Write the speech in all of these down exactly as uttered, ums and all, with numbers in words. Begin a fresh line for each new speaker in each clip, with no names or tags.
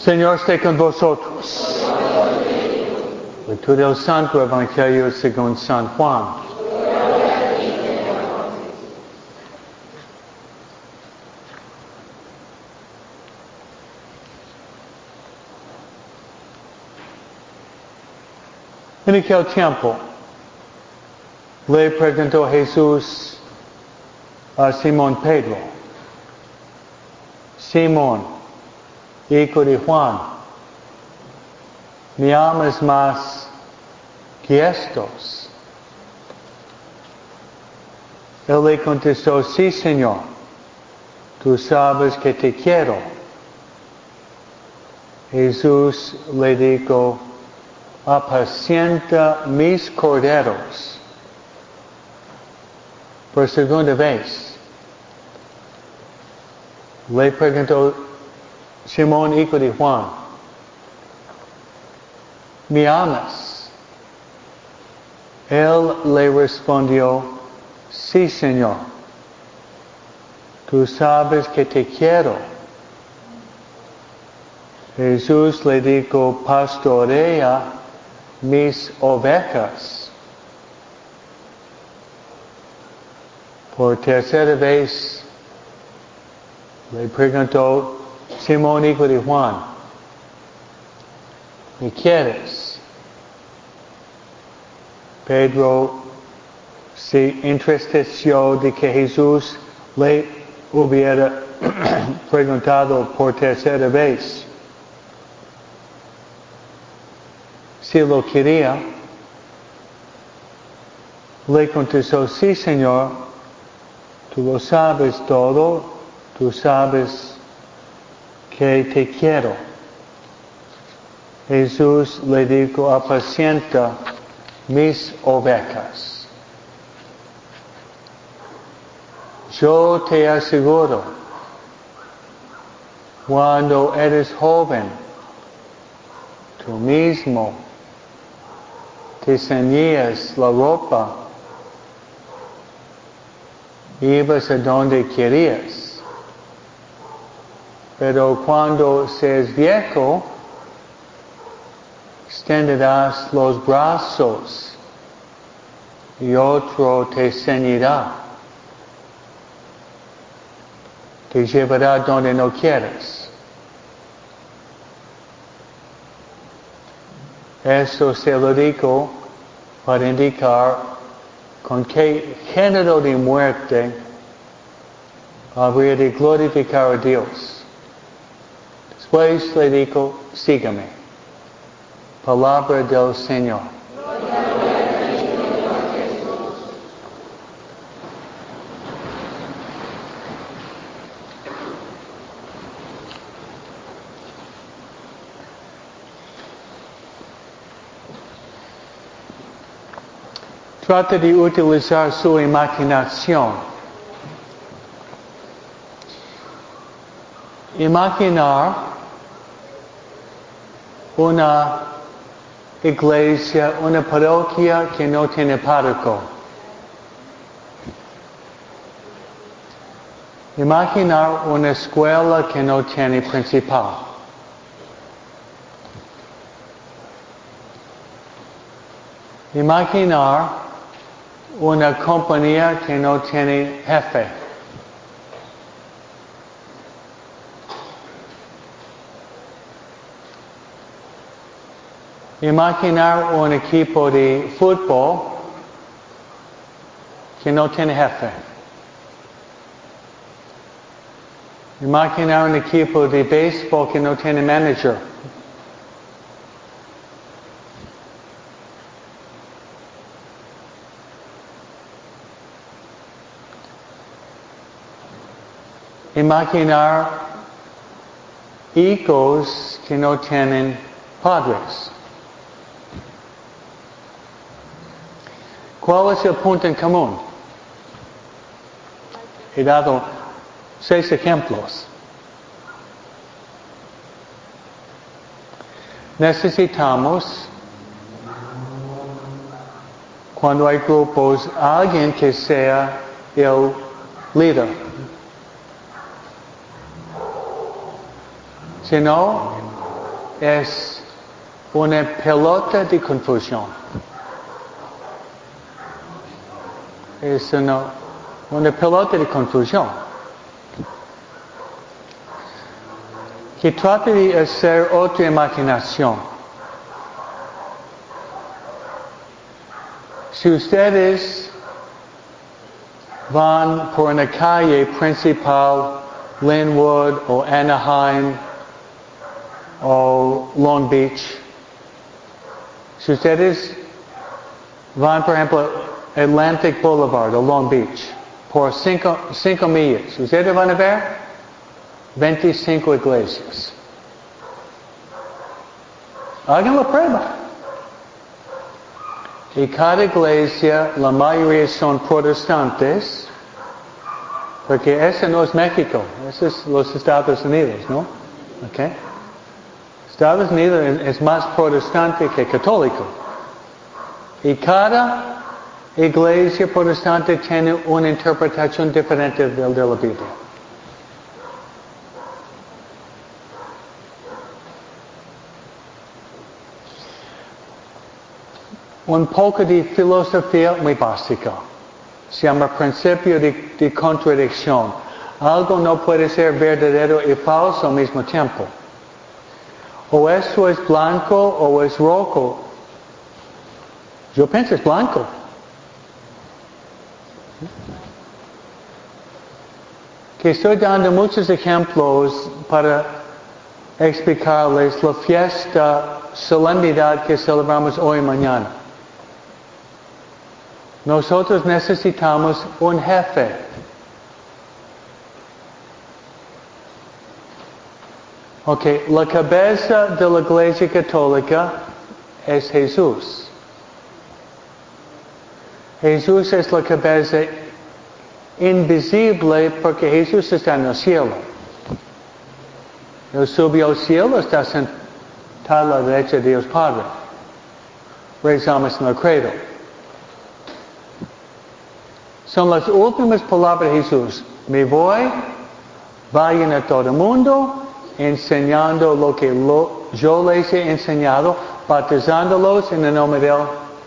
Señor esté con vosotros. Lectura del Santo Evangelio según San Juan. En aquel tiempo, le preguntó Jesús a Simón Pedro: Simón, hijo de Juan, ¿me amas más que estos? Él le contestó: sí, Señor, tú sabes que te quiero. Jesús le dijo: apacienta mis corderos. Por segunda vez, le preguntó Simón, hijo de Juan: ¿me amas? Él le respondió: sí, Señor, tú sabes que te quiero. Jesús le dijo: pastorea mis ovejas. Por tercera vez le preguntó Simón, hijo de Juan: ¿me quieres? Pedro se entristeció de que Jesús le hubiera preguntado por tercera vez si lo quería. Le contestó: sí, Señor, tú lo sabes todo, tú sabes que te quiero. Jesús le dijo: apacienta mis ovejas. Yo te aseguro, cuando eres joven, tú mismo te ceñías la ropa, ibas a donde querías. Pero cuando seas viejo, extenderás los brazos y otro te ceñirá, te llevará donde no quieras. Esto se lo digo para indicar con qué género de muerte habría de glorificar a Dios. Después le dijo: sígame. Palabra del Señor. Trata de utilizar su imaginación. Imaginar una iglesia, una parroquia que no tiene párroco. Imaginar una escuela que no tiene principal. Imaginar una compañía que no tiene jefe. Imaginar un equipo de fútbol que no tiene jefe. Imaginar un equipo de béisbol que no tiene manager. Imaginar hijos que no tienen padres. ¿Cuál es el punto en común? He dado seis ejemplos. Necesitamos, cuando hay grupos, alguien que sea el líder. Si no, es una pelota de confusión. Es una, una pelota de confusión que trata de hacer otra imaginación. Si ustedes van por una calle principal, Linwood o Anaheim o Long Beach, si ustedes van, por ejemplo, Atlantic Boulevard o Long Beach, por cinco, cinco millas, ustedes van a ver veinticinco iglesias. Hagan la prueba. Y cada iglesia, la mayoría son protestantes, porque ese no es México, ese es los Estados Unidos, ¿no? ¿Okay? Estados Unidos es más protestante que católico. Y cada iglesia protestante tiene una interpretación diferente de, de la Biblia. Un poco de filosofía muy básica. Se llama principio de, de contradicción. Algo no puede ser verdadero y falso al mismo tiempo. O esto es blanco o es rojo. Yo pienso es blanco. Que estoy dando muchos ejemplos para explicarles la fiesta, solemnidad que celebramos hoy y mañana. Nosotros necesitamos un jefe. Ok, la cabeza de la Iglesia Católica es Jesús. Jesús es la cabeza invisible porque Jesús está en el cielo. Él subió al cielo, está sentado a la derecha de Dios Padre. Rezamos en el credo. Son las últimas palabras de Jesús. Me voy, vayan a todo el mundo, enseñando lo que lo, yo les he enseñado, bautizándolos en el nombre de Él.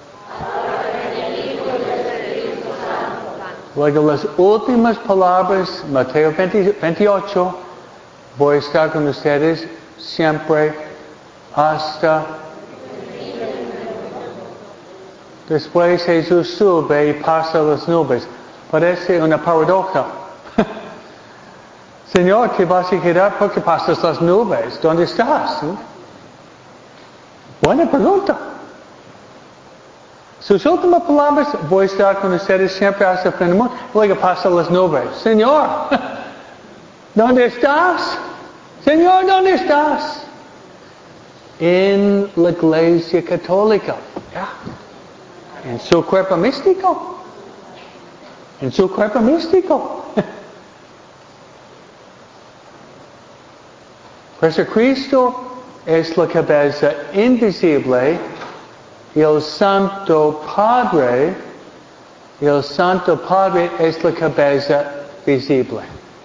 Luego las últimas palabras, Mateo veintiocho, voy a estar con ustedes siempre hasta... Después Jesús sube y pasa las nubes. Parece una paradoja. Señor, ¿te vas a quedar porque pasas las nubes? ¿Dónde estás? ¿Eh? Buena pregunta. Sus últimas palabras, voy a estar con ustedes siempre hasta el fin del mundo. Luego pasa las nubes. Señor, ¿dónde estás? Señor, ¿dónde estás? En la Iglesia Católica. Yeah. En su cuerpo místico. En su cuerpo místico. Jesucristo es la cabeza invisible y el Santo Padre, y el Santo Padre es la cabeza visible.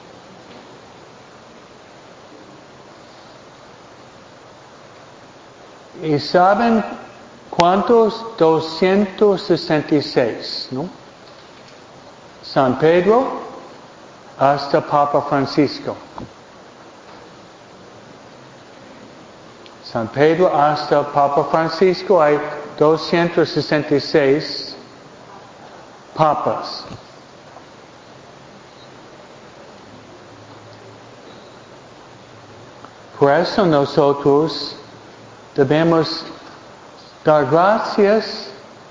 ¿Y saben cuántos? doscientos sesenta y seis, ¿no? San Pedro hasta Papa Francisco. San Pedro hasta Papa Francisco hay doscientos sesenta y seis papas. Por eso nosotros debemos dar gracias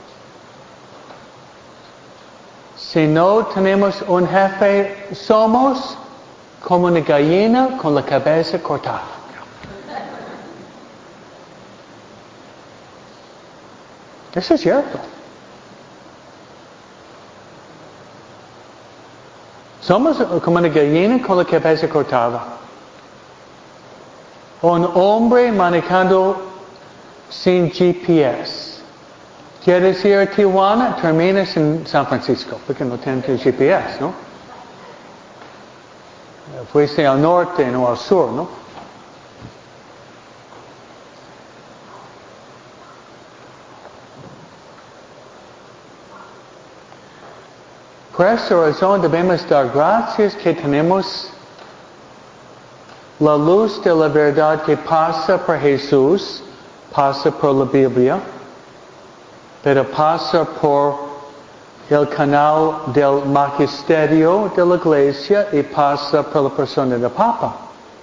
si no tenemos un jefe, somos como una gallina con la cabeza cortada. Eso es cierto. Somos como una gallina con la cabeza cortada. Un hombre manejando sin G P S. Quieres ir a Tijuana, terminas en San Francisco, porque no tienes G P S, ¿no? Fuiste al norte, no al sur, ¿no? Por esta razón debemos dar gracias que tenemos la luz de la verdad que pasa por Jesús, pasa por la Biblia, pero pasa por el canal del magisterio de la Iglesia y pasa por la persona del Papa.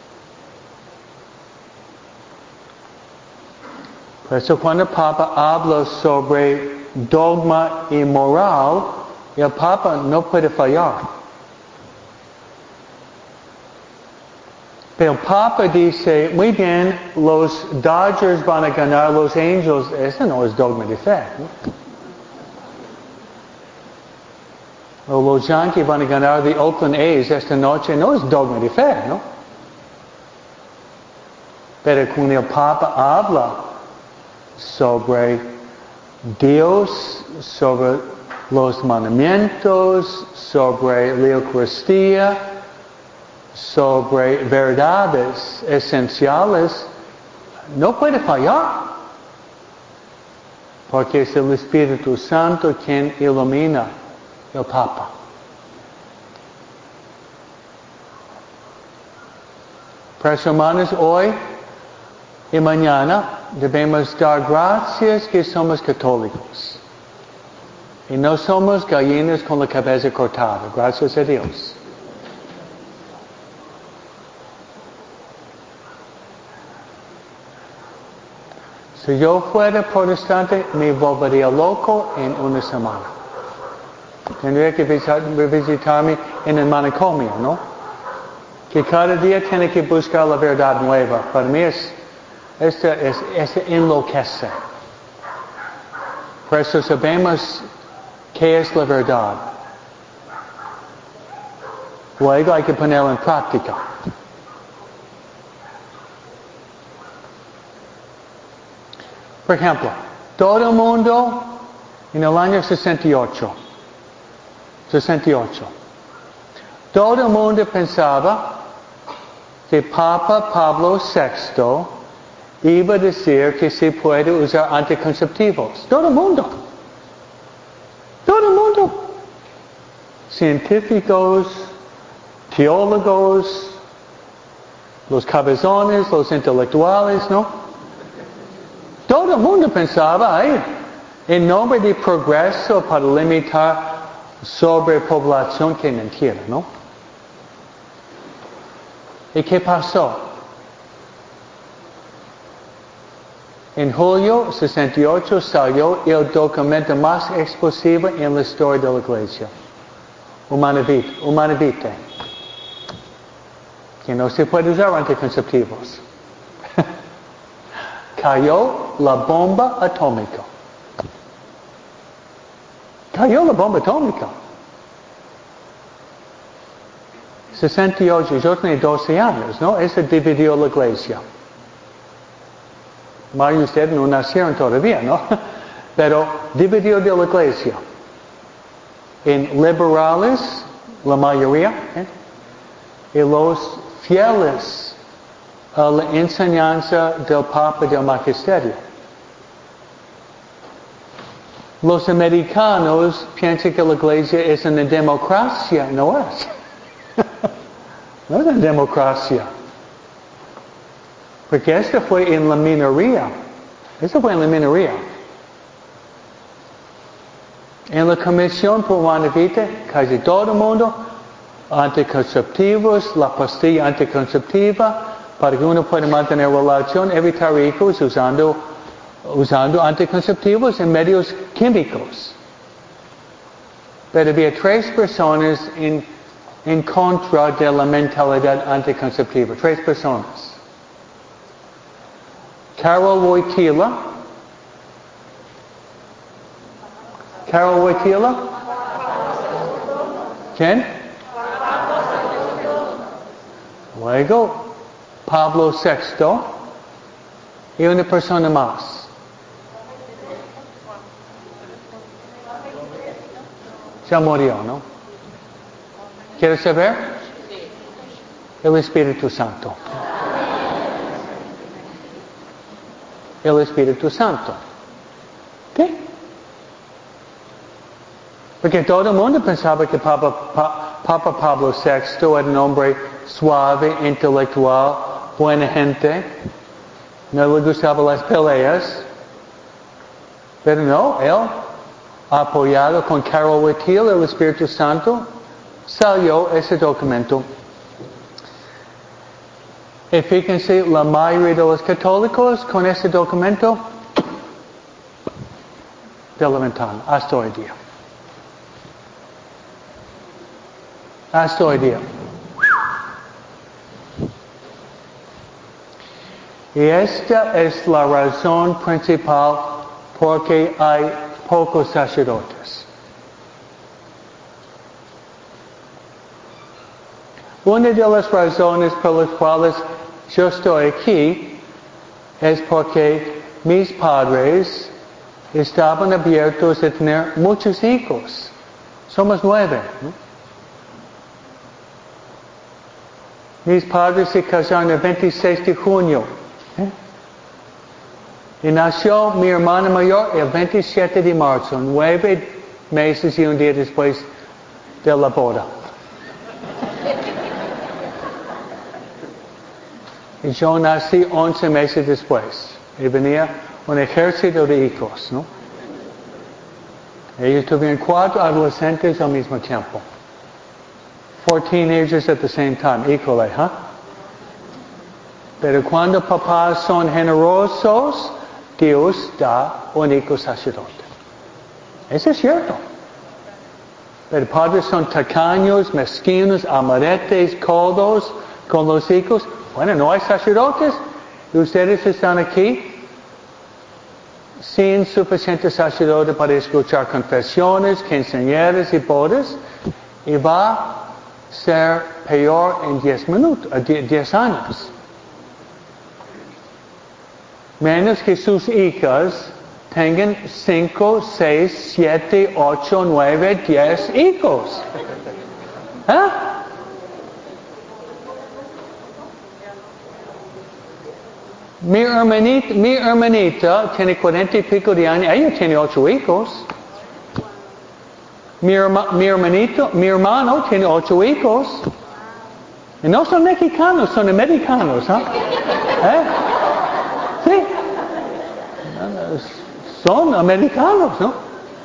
Por eso cuando el Papa habla sobre dogma y moral, el Papa no puede fallar. Pero el Papa dice, muy bien, los Dodgers van a ganar los Angels. Ese no es dogma de fe, ¿no? O los Yankees van a ganar de Oakland A's esta noche. No es dogma de fe, ¿no? Pero cuando el Papa habla sobre Dios, sobre los mandamientos, sobre la Eucaristía, sobre verdades esenciales, no puede fallar. Porque es el Espíritu Santo quien ilumina el Papa. Por eso, hermanos, hoy y mañana debemos dar gracias que somos católicos. Y no somos gallinas con la cabeza cortada. Gracias a Dios. Si yo fuera protestante, me volvería loco en una semana. Tendría que visitar, visitarme en el manicomio, ¿no? Que cada día tiene que buscar la verdad nueva. Para mí es, esto es, es enloquece. Por eso sabemos qué es la verdad. Luego hay que ponerlo en práctica. Por ejemplo, todo el mundo en el año sesenta y ocho, sesenta y ocho, todo el mundo pensaba que Papa Pablo sexto iba a decir que se puede usar anticonceptivos. Todo el mundo. Todo el mundo. Científicos, teólogos, los cabezones, los intelectuales, ¿no? Todo el mundo pensaba, ay, en nombre de progreso para limitar sobrepoblación, que mentira, ¿no? ¿Y qué pasó? En julio sesenta y ocho salió el documento más explosivo en la historia de la Iglesia. Humana Vitae, Humana Vitae. Que no se puede usar anticonceptivos. Cayó la bomba atómica. Cayó la bomba atómica. sesenta y ocho, yo tenía doce años, ¿no? Eso dividió la Iglesia. Mario y ustedes no nacieron todavía, ¿no? Pero dividió de la Iglesia. En liberales, la mayoría, ¿eh? Y los fieles a la enseñanza del Papa del Magisterio. Los americanos piensan que la Iglesia es una democracia. No es. No es una democracia. Porque esto fue en la minoría. Esto fue en la minoría. En la Comisión por Humana Vitae, casi todo el mundo, anticonceptivos, la pastilla anticonceptiva, para que uno pueda mantener relación, evitar hijos usando, usando anticonceptivos en medios químicos. Pero había tres personas en, en contra de la mentalidad anticonceptiva. Tres personas. Carol Wojtyla. Carol Wojtyla. ¿Quién? Luego, Pablo sexto y una persona más. Ya murió, ¿no? ¿Quieres saber? El Espíritu Santo. El Espíritu Santo. ¿Qué? Porque todo el mundo pensaba que Papa, pa, Papa Pablo sexto era un hombre suave, intelectual, buena gente. No le gustaban las peleas. Pero no, él, apoyado con Carol Wojtyla, el Espíritu Santo, salió ese documento. Y fíjense, la mayoría de los católicos con ese documento de la ventana, hasta hoy día. Hasta hoy día. Y esta es la razón principal porque hay pocos sacerdotes. Una de las razones por las cuales yo estoy aquí es porque mis padres estaban abiertos a tener muchos hijos. Somos nueve, ¿no? Mis padres se casaron el veintiséis de junio. ¿eh? Y nació mi hermana mayor el veintisiete de marzo, nueve meses y un día después de la boda. Y yo nací once meses después. Y venía un ejército de hijos, ¿no? Ellos tuvieron cuatro adolescentes al mismo tiempo. Four teenagers at the same time, equally, ¿huh? Pero cuando papás son generosos, Dios da un hijo sacerdote. Eso es cierto. Pero padres son tacaños, mezquinos, amaretes, codos con los hijos. Bueno, no hay sacerdotes. Y ustedes están aquí sin suficiente sacerdote para escuchar confesiones, quinceañeras y bodas. Y va a ser peor en diez minutos, diez años. Menos que sus hijas tengan cinco, seis, siete, ocho, nueve, diez hijos. ¿Eh? Mi hermanita, mi hermanita tiene cuarenta y pico de años, ella tiene ocho hijos. Mi, herma, mi hermanito, mi hermano tiene ocho hijos. Y no son mexicanos, son americanos, ¿eh? ¿Eh? Sí. Son americanos, ¿no?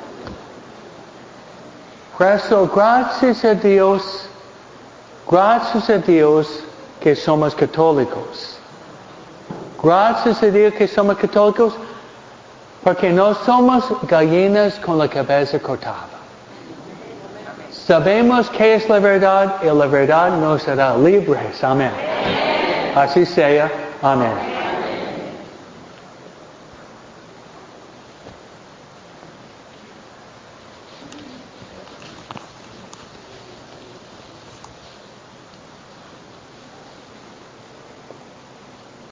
Por eso, gracias a Dios, gracias a Dios que somos católicos. Gracias a Dios que somos católicos porque no somos gallinas con la cabeza cortada. Sabemos qué es la verdad y la verdad nos hará libres. Amén. Así sea. Amén.